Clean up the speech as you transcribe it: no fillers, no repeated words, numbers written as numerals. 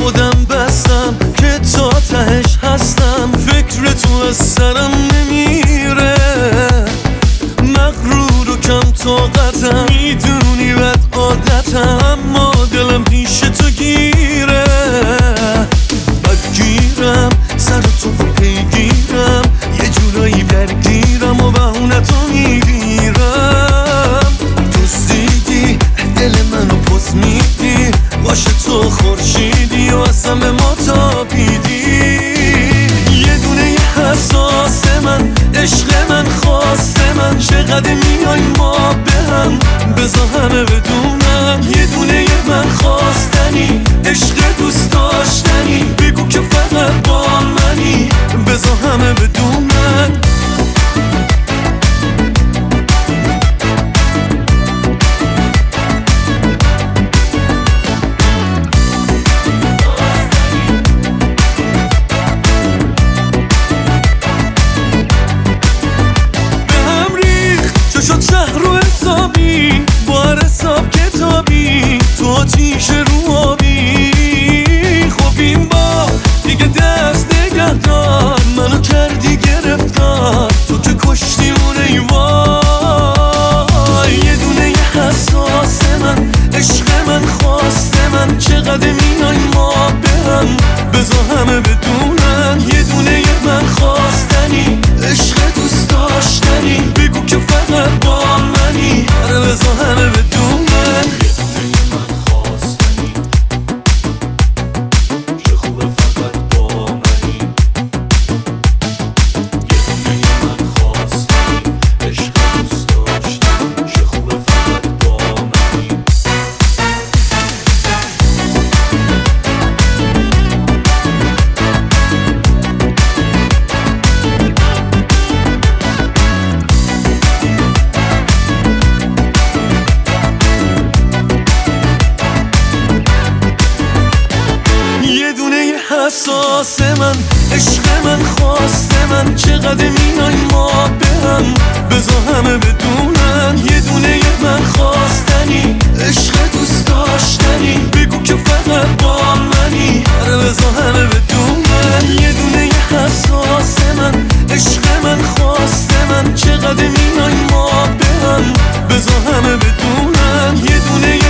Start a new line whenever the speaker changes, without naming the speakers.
خودم بستم که تا تهش هستم، فکر تو از سرم نمیره، مغرور و کم طاقتم، میدونی بد عادتم، اما دلم پیش تو گیره، بدگیرم سر تو پیگیرم، یه جورایی درگیرم و بهونتو میگیرم، دوستیدی دل منو پس میدی، باشه تو خورشیدی و اصلا به ما تابیدی، یه دونه یه حساس من، عشق من، خواست من، چقدر میای ما به هم، بذار همه بدونن، یه دونه یه من خواستنی، عشق دوست داشتنی، بگو که فقط با منی، بذار همه بدونن. شد شهر رو حسابی، بار حساب کتابی، تو آتیش رو آبی، خب این با دیگه دست نگه دار، منو کردی گرفتار، تو که کشتی اون ایوای، یه دونه یه حساس من، عشق من، خواست من، چقدر میای ما به هم، بذار همه بدونن، یه دونه یه من خواستنی، عشق دوست داشتنی، بگو که فقط با منی، آره بذار همه بدونن. حساس من، عشق من، خواست من، چقدر میای ما به هم، بذار همه بدونن، یه دونه یه من خواستنی، عشق دوست داشتنی، بگو که فقط با منی، آره بذار همه بدونن، یه دونه یه حساس من، عشق من، خواست من، چقدر میای ما به هم، بذار همه بدونن، یه دونه